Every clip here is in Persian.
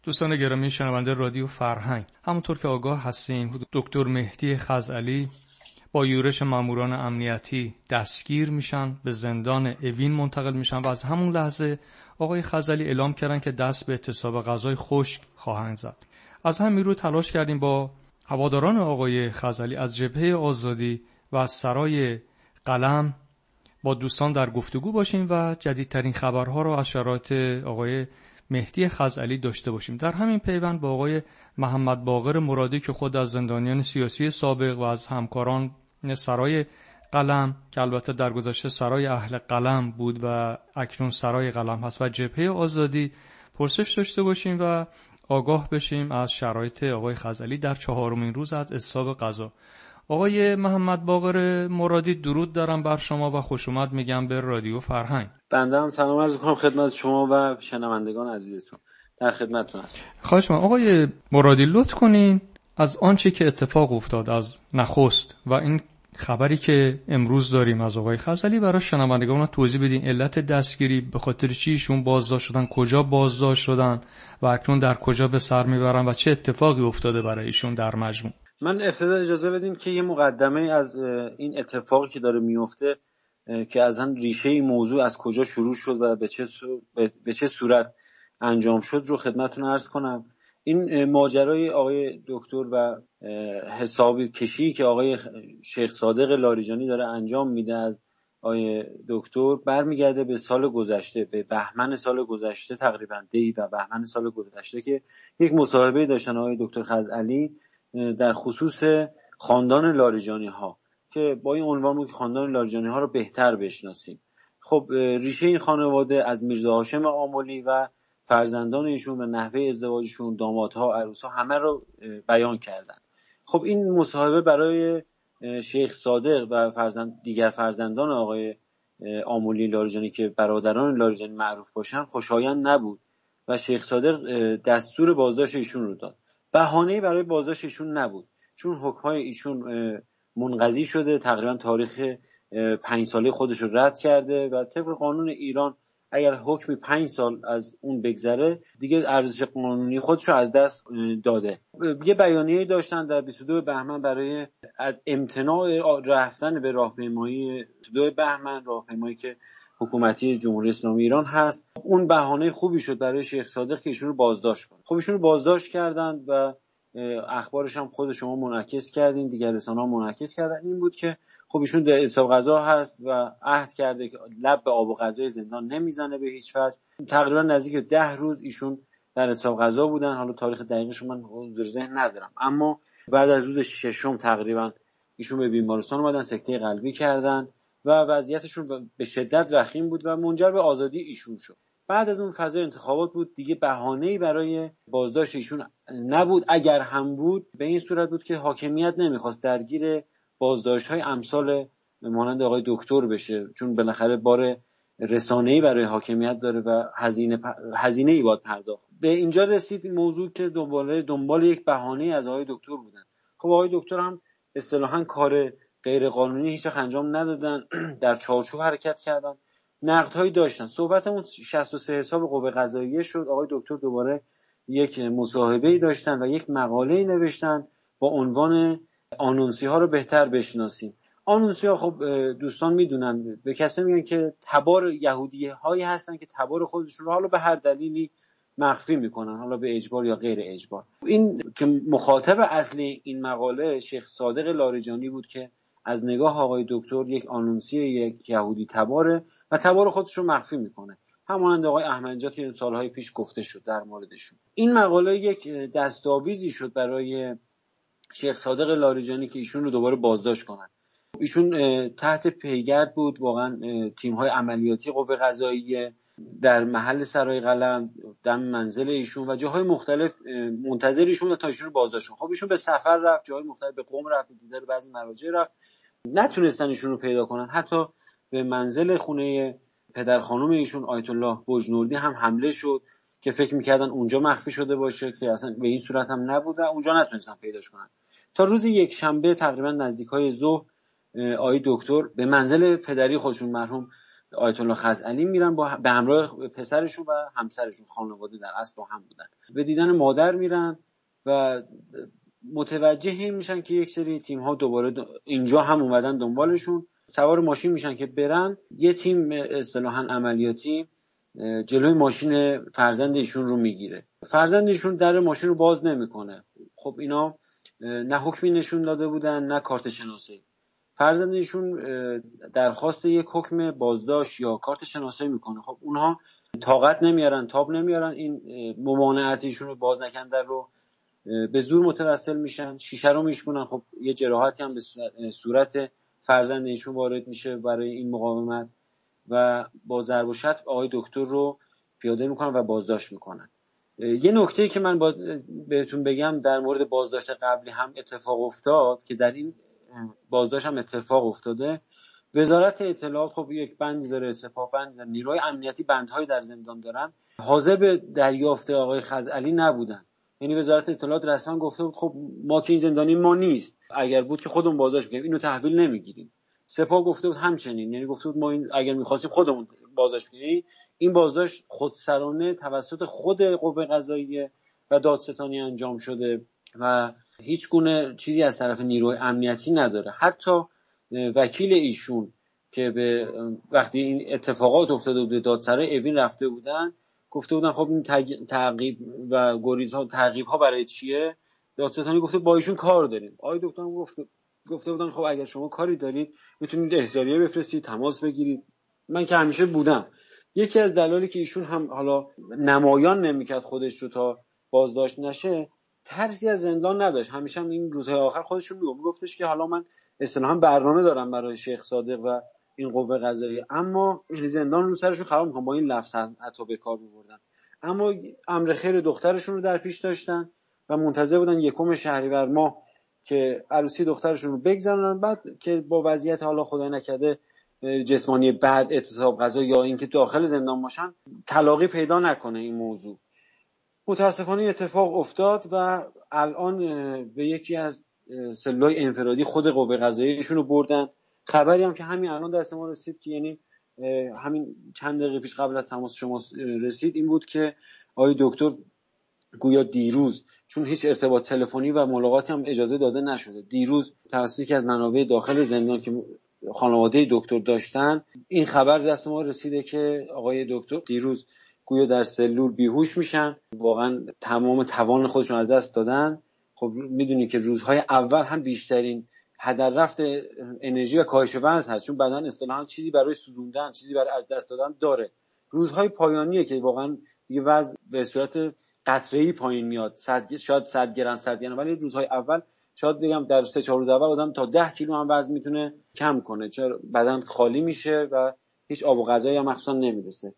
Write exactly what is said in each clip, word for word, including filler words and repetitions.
دوستان گرامی شنونده رادیو فرهنگ، همونطور که آگاه هستیم دکتر مهدی خزعلی با یورش ماموران امنیتی دستگیر میشن، به زندان اوین منتقل میشن و از همون لحظه آقای خزعلی اعلام کردن که دست به اعتصاب غذای خشک خواهند زد. از همین رو تلاش کردیم با هواداران آقای خزعلی از جبهه آزادی و از سرای قلم با دوستان در گفتگو باشیم و جدیدترین خبرها رو از شرایط آقای مهدی خزعلی داشته باشیم. در همین پیوند با آقای محمد باقر مرادی که خود از زندانیان سیاسی سابق و از همکاران سرای قلم که البته در گذشته سرای اهل قلم بود و اکنون سرای قلم هست و جبهه آزادی پرسش داشته باشیم و آگاه بشیم از شرایط آقای خزعلی در چهارمین روز از اعتصاب غذا. آقای محمد باقر مرادی، درود دارم بر شما و خوش اومد میگم به رادیو فرهنگ. بنده هم سلام عرض می‌کنم خدمت شما و شنوندگان عزیزتون. در خدمتتون هستم. خواهش می‌کنم آقای مرادی لطف کنین از آنچه که اتفاق افتاد از نخست و این خبری که امروز داریم از آقای خزعلی برای شنوندگان توضیح بدین. علت دستگیری به خاطر چی ایشون بازداشت شدن، کجا بازداشت شدن و اکنون در کجا به سر میبرن و چه اتفاقی افتاده برای ایشون در مجموع. من ابتدا اجازه بدین که یه مقدمه از این اتفاقی که داره میفته که اصلا ریشه این موضوع از کجا شروع شد و به چه به چه صورت انجام شد رو خدمتتون عرض کنم. این ماجرای آقای دکتر و حسابی کشی که آقای شیخ صادق لاریجانی داره انجام میده از آقای دکتر برمیگرده به سال گذشته، به بهمن سال گذشته، تقریبا دی و بهمن سال گذشته که یک مصاحبه داشتن آقای دکتر خزعلی در خصوص خاندان لاریجانی ها که با این عنوان بود که خاندان لاریجانی ها رو بهتر بشناسیم. خب ریشه این خانواده از میرزا هاشم آملی و فرزندان ایشون و نحوه ازدواجشون، دامادها، عروسها همه رو بیان کردن. خب این مصاحبه برای شیخ صادق و فرزند دیگر فرزندان آقای آملی لاریجانی که برادران لاریجانی معروف باشن خوشایند نبود و شیخ صادق دستور بازداشت ایشون رو داد. بهانه‌ای برای بازداشت ایشون نبود، چون حکم‌های ایشون منقضی شده، تقریبا تاریخ پنج ساله خودش رو رد کرده و طبق قانون ایران اگر حکمی پنج سال از اون بگذره دیگه ارزش قانونی خودش رو از دست داده. یه بیانیه‌ای داشتن در بیست و دو بهمن برای امتناع رفتن به راهپیمایی بیست و دو بهمن، راهپیمایی که حکومتی جمهوری اسلامی ایران هست. اون بهانه خوبی شد برای شیخ صادق که ایشون رو بازداشت کنه. خب ایشون رو بازداشت کردن و اخبارش هم خود شما منعکس کردین، دیگر رسانه‌ها منعکس کردن. این بود که خب ایشون در اعتصاب غذا هست و عهد کرده که لب به آب و غذای زندان نمیزنه به هیچ وجه. تقریبا نزدیک ده روز ایشون در اعتصاب غذا بودن. حالا تاریخ دقیقش من حضور ذهن ندارم، اما بعد از روز ششم تقریبا ایشون به بیمارستان اومدن، سکته قلبی کردن و وضعیتشون به شدت وخیم بود و منجر به آزادی ایشون شد. بعد از اون فضای انتخابات بود، دیگه بهانه‌ای برای بازداشت ایشون نبود. اگر هم بود به این صورت بود که حاکمیت نمیخواست درگیر بازداشت‌های امثال مانند آقای دکتر بشه، چون بالاخره بار رسانه‌ای برای حاکمیت داره و هزینه هزینه‌ای باید پرداخت. به اینجا رسید این موضوع که دنبال دنبال یک بهانه از آقای دکتر بودن. خب آقای دکتر هم اصطلاحاً کار غیر قانونی هیچ وقت انجام ندادن، در چارچوب حرکت کردن. نقدهایی داشتن. صحبتمون شصت و سه حساب قوه قضاییه شد. آقای دکتر دوباره یک مصاحبه‌ای داشتن و یک مقاله‌ای نوشتن با عنوان آنونسی ها رو بهتر بشناسیم. آنونسی ها خب دوستان میدونن به کسی میگن که تبار یهودی هایی هستن که تبار خودشون رو حالا به هر دلیلی مخفی میکنن، حالا به اجبار یا غیر اجبار. این که مخاطب اصلی این مقاله شیخ صادق لاریجانی بود که از نگاه آقای دکتر یک آنونسی یک یهودی تباره و تبار خودش رو مخفی میکنه، همانند آقای احمدی که سالهای پیش گفته شد در موردشون. این مقاله یک دستاویزی شد برای شیخ صادق لاریجانی که ایشون رو دوباره بازداشت کنن. ایشون تحت پیگرد بود، واقعا تیم‌های عملیاتی قوه قضاییه در محل سرای قلم، دم منزل ایشون و جاهای مختلف منتظر ایشون تا ایشون رو بازداشت کنن. خب ایشون به سفر رفت، جاهای مختلف، به قم رفت، دیدار بعضی مراجع رفت، نتونستن ایشون رو پیدا کنن. حتی به منزل خونه پدر خانم ایشون آیت الله بجنوردی هم حمله شد که فکر می‌کردن اونجا مخفی شده باشه که اصلا به این صورت هم نبوده، اونجا نتونستن پیداش کنن. تا روز یک شنبه تقریبا نزدیکای ظهر آقای دکتر به منزل پدری خودشون مرحوم آیت الله خزعلی میرن با به همراه پسرشون و همسرشون، خانواده در اصل با هم بودن، به دیدن مادر میرن و متوجه میشن که یک سری تیم ها دوباره اینجا هم اومدن دنبالشون. سوار ماشین میشن که برن، یه تیم اصطلاحاً عملیاتی جلوی ماشین فرزند ایشون رو میگیره. فرزند ایشون در ماشین رو باز نمیکنه. خب اینا نه حکمی نشون داده بودن نه کارت شناسایی. فرزند ایشون درخواست یک حکم بازداشت یا کارت شناسایی میکنه. خب اونها طاقت نمیارن، تاب نمیارن این ممانعت ایشون رو باز نکردن رو به زور متوسل میشن، شیشه رو میشکنن. خب یه جراحتی هم به صورت فرزند ایشون وارد میشه برای این مقاومت و با ضرب و شتم آقای دکتر رو پیاده میکنن و بازداشت میکنن. یه نکته‌ای که من با بهتون بگم در مورد بازداشت قبلی هم اتفاق افتاد که در این بازداشت هم اتفاق افتاده. وزارت اطلاعات خب یک بند داره، سپاه بند داره، نیروهای امنیتی بندهای در زندان دارن، حاضر به دریافت آقای خزعلی نبودن. یعنی وزارت اطلاعات رسما گفته بود خب ما که این زندانی ما نیست، اگر بود که خودمون بازداشت می‌کردیم، اینو تحویل نمیگیریم. سپاه گفته بود همچنین، یعنی گفته بود ما این اگر می‌خواستیم خودمون بازداشت کنیم. این بازداشت خودسرانه توسط خود قوه قضاییه و دادستانی انجام شده و هیچ گونه چیزی از طرف نیروی امنیتی نداره. حتی وکیل ایشون که به وقتی این اتفاقات افتاده بود به دادسرای اوین رفته بودن، گفته بودن خب این تعقیب و گریزها تعقیب‌ها برای چیه؟ دادستانی گفته با ایشون کار داریم. آقای دکتر هم گفته گفته بودن خب اگر شما کاری دارید میتونید احضاریه بفرستید، تماس بگیرید. من که همیشه بودم. یکی از دلایلی که ایشون هم حالا نمایان نمیکرد خودش رو تا بازداشت نشه، ترسی از زندان نداشت. همیشه هم این روزهای آخر خودش رو میگفت میگفتش که حالا من اصطلاحاً برنامه دارم برای شیخ صادق و این قوه قضاییه، اما زندان رو سرشون خراب میکنم. با این لفظ حتی به کار میبردن. اما امر خیر دخترشون رو در پیش داشتن و منتظر بودن یکم شهریور ماه که عروسی دخترشون رو بگذرونن، بعد که با وضعیت حالا خدای نکرده جسمانی بعد اعتصاب غذا یا اینکه داخل زندان باشن تلاقی پیدا نکنه این موضوع. متاسفانه اتفاق افتاد و الان به یکی از سلولای انفرادی خود قوه قضاییه‌شون رو بردن. خبری هم که همین الان دست ما رسید که یعنی همین چند دقیقه پیش قبل از تماس شما رسید این بود که آقای دکتر گویا دیروز، چون هیچ ارتباط تلفنی و ملاقاتی هم اجازه داده نشده، دیروز توسط یکی از منابع داخل زندان که خانواده دکتر داشتن این خبر دست ما رسیده که آقای دکتر دیروز گویا در سلول بیهوش میشن، واقعا تمام توان خودشون از دست دادن. خب میدونی که روزهای اول هم بیشترین هدر رفت انرژی و کاهش وزن هست، چون بدن اصطلاحاً چیزی برای سوزوندن، چیزی برای از دست دادن داره. روزهای پایانیه که واقعا دیگه وزن به صورت قطره‌ای پایین میاد، صد شاید صد گرم صد گرم، ولی روزهای اول شاید بگم در سه چهار روز اول آدم تا ده کیلو هم وزن میتونه کم کنه، چون بدن خالی میشه و هیچ آب و غذایی هم مخصوصا نمیرسه.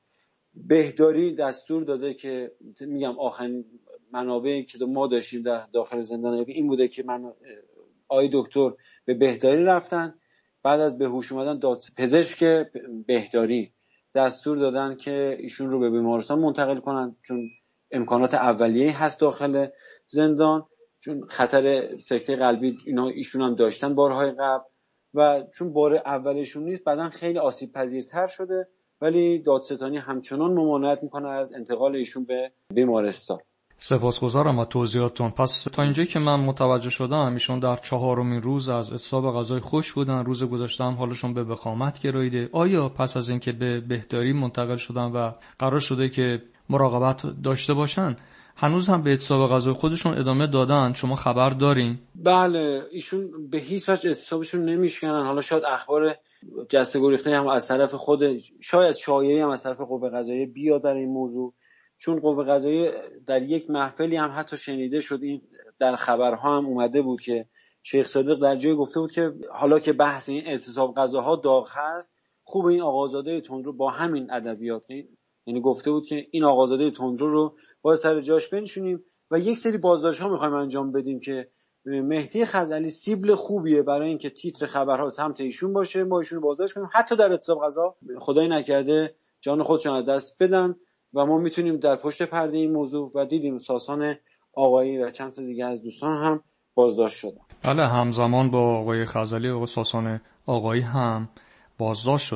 بهداری دستور داده که میگم آخرین منابعی که ما داشتیم در داخل زندان این بوده که من آقای دکتر به بهداری رفتن، بعد از به هوش اومدن داد پزشک بهداری دستور دادن که ایشون رو به بیمارستان منتقل کنن، چون امکانات اولیه‌ای هست داخل زندان، چون خطر سکته قلبی اینا ایشون هم داشتن بارهای قبل و چون بار اولشون نیست بعدن خیلی آسیب پذیرتر شده، ولی دادستانی همچنان ممانعت میکنه از انتقال ایشون به بیمارستان. سپاسگزارم از توضیحاتتون. پس تا اینجایی که من متوجه شدم ایشون در چهارمین روز از اعتصاب غذای خوش بودن، روز گذشته هم حالشون به وخامت گراییده. آیا پس از اینکه به بهداری منتقل شدن و قرار شده که مراقبت داشته باشن هنوز هم به اعتصاب غذای خودشون ادامه دادن؟ شما خبر دارین؟ بله، ایشون به هیچ وجه اعتصابشون نمیشکنن. حالا شاید اخبار جسته گریخته هم از طرف خود، شاید شایعی هم از طرف قوه قضاییه بیاد در این موضوع، چون قوه قضاییه در یک محفلی هم حتی شنیده شد، این در خبرها هم اومده بود که شیخ صادق در جای گفته بود که حالا که بحث این اعتصاب غذاها داغ هست، خوب این آقازاده تندرو با همین ادبیات، یعنی گفته بود که این آقازاده تندرو رو با سر جاش بنشونیم و یک سری بازداشت‌ها می‌خوایم انجام بدیم که مهدی خزعلی سیبل خوبیه برای اینکه تیتر خبرها سمت ایشون باشه، ما ایشون رو بازداشت کنیم، حتی در اعتصاب غذا خدای نکرده جان خودشون از دست بدن و ما میتونیم در پشت پرده این موضوع. و دیدیم ساسان آقایی و چند تا دیگه از دوستان هم بازداشت شدن. بله، همزمان با آقای خزعلی آقای ساسان آقایی هم بازداشت شدن.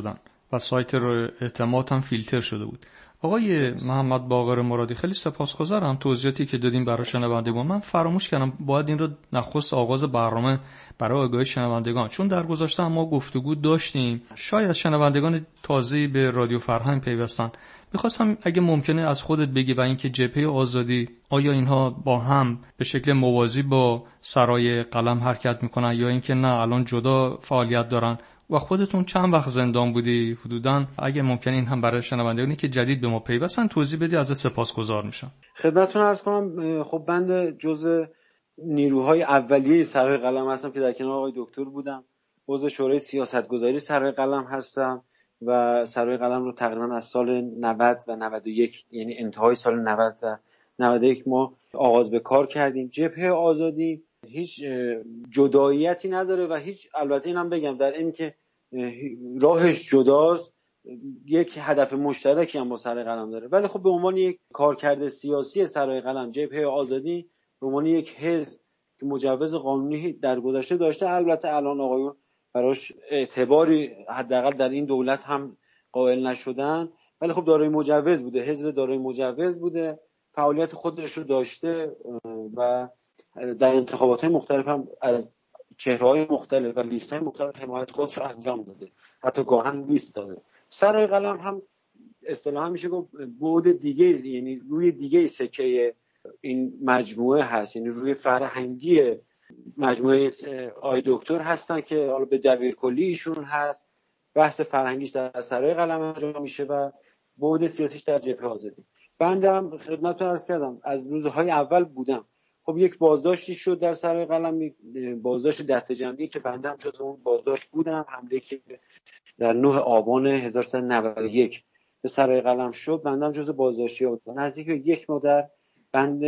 و سایت رو اعتماد هم فیلتر شده بود. آقای محمد باقر مرادی خیلی سپاسگزارم توضیحاتی که دادیم برای شنوندگان. من فراموش کردم باید این رو نخست آغاز برنامه برای آگاهی شنوندگان، چون در گذشته ما گفتگو داشتیم شاید شنوندگان تازه‌ای به رادیو فرهنگ پیوستن. می‌خواستم اگه ممکنه از خودت بگی و اینکه جبهه آزادی آیا اینها با هم به شکل موازی با سرای قلم حرکت میکنن یا اینکه نه الان جدا فعالیت دارن و خودتون چند وقت زندان بودی حدوداً؟ اگه ممکنه این هم برای شنوندگانی که جدید به ما پیوستن توضیح بدی از سپاسگزار میشم. خدمتتون عرض کنم خب بنده جزء نیروهای اولیه سرای قلم هستم که در کنار آقای دکتر بودم. عضو شورای سیاستگذاری سرای قلم هستم و سرای قلم رو تقریبا از سال نود و نود و یک، یعنی انتهای سال نود و نود و یک ما آغاز به کار کردیم. جبهه آزادی هیچ جداییتی نداره و هیچ، البته اینم بگم در این که راهش جداست، یک هدف مشترکی هم با سرای قلم داره، ولی خب به عنوان یک کارکرد سیاسی سرای قلم جبهه آزادی به عنوان یک حزب که مجوز قانونی در گذشته داشته، البته الان آقایون براش اعتباری حداقل در این دولت هم قائل نشدن، ولی خب دارای مجوز بوده، حزب دارای مجوز بوده، فعالیت خودش رو داشته و در انتخابات مختلف هم از چهره‌های مختلف و لیست‌های مختلف حمایت خودش رو انجام داده، حتی گاهن لیست داده. سرای قلم هم اصطلاحاً میشه گفت بعد دیگه، یعنی روی دیگه سکه این مجموعه هست، یعنی روی فرهنگی مجموعه آقای دکتر هستن که حالا به دبیر کلی ایشون هست، بحث فرهنگیش در سرای قلم انجام میشه و بعد سیاسیش در جبهه آزادی. بنده هم خدمتتون عرض کردم از روزهای اول بودم. خب یک بازداشتی شد در سرای قلم، بازداشت دسته جمعی که بنده هم جزو اون بازداشت بودم، حمله که در نه آبان هزار و سیصد و نود و یک به سرای قلم شد، بنده هم جزو بازداشتی‌ها بودم. نزدیک یک ماه در بند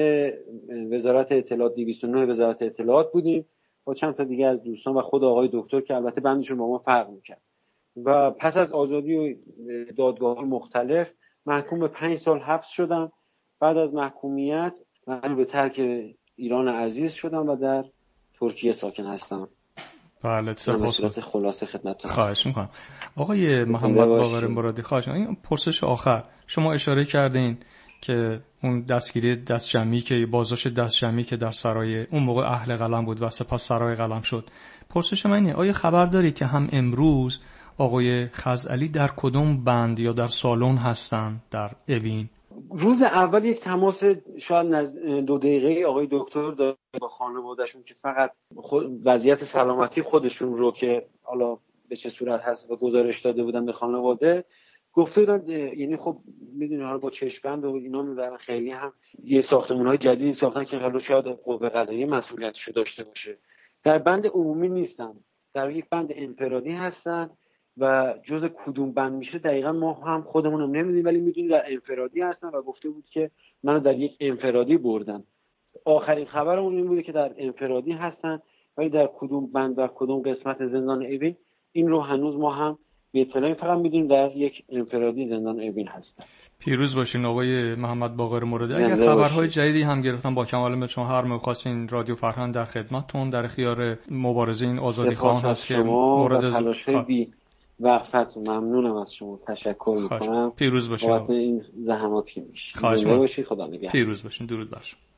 وزارت اطلاعات دویست و نه وزارت اطلاعات بودیم با چند تا دیگه از دوستان و خود آقای دکتر که البته بندشون با ما فرق می‌کرد. و پس از آزادی و دادگاه‌های مختلف محکوم به پنج سال حبس شدم. بعد از محکومیت من به ترک ایران عزیز شدم و در ترکیه ساکن هستم. بله سپاسگزارم. خلاصه خدمتتون خواهش می‌کنم. آقای محمد باقر مرادی، خواهش می‌کنم. این پرسش آخر شما اشاره کردین که اون دستگیری دست جمعی که بازداشت دست جمعی که در سرای اون موقع اهل قلم بود و سپس سرای قلم شد، پرسش من اینه آیا خبر داری که هم امروز آقای خزعلی در کدوم بند یا در سالن هستن در اوین؟ روز اول یک تماس شاید دو دقیقه‌ای آقای دکتر داشت با خانواده‌شون که فقط وضعیت سلامتی خودشون رو که حالا به چه صورت هست و گزارش داده بودن به خانواده گفته بودن، یعنی خب میدونی حالا با چشم‌بند و اینا میبرن، خیلی هم یه ساختمان‌های جدیدی ساختن که حالا شاید قوه قضاییه مسئولیتشو داشته باشه. در بند عمومی نیستن، در یک بند انفرادی هستن و جز کدوم بند میشه دقیقا ما هم خودمون هم نمیدونیم، ولی میدونیم در انفرادی هستن و گفته بود که منو در یک انفرادی بردن. آخرین خبرمون این بوده که در انفرادی هستن، ولی در کدوم بند و کدوم قسمت زندان اوین این رو هنوز ما هم به اطلاعی، فقط میدونیم در یک انفرادی زندان اوین هستن. پیروز باشین آقای محمد باقر مرادی. اگر خبرهای جدیدی هم گرفتن با کمال میل شما هر موقع خواستین رادیو فرهنگ در خدمتتون، در اختیار مبارزه این آزادی خواهان هست که مورد تلاش‌های بی وقفت. ممنونم از شما، تشکر میکنم. پیروز باشین. بابت این زحماتی میشه. خواهش می‌کنم. خدا نگهدار. پیروز باشین. درود بر شما.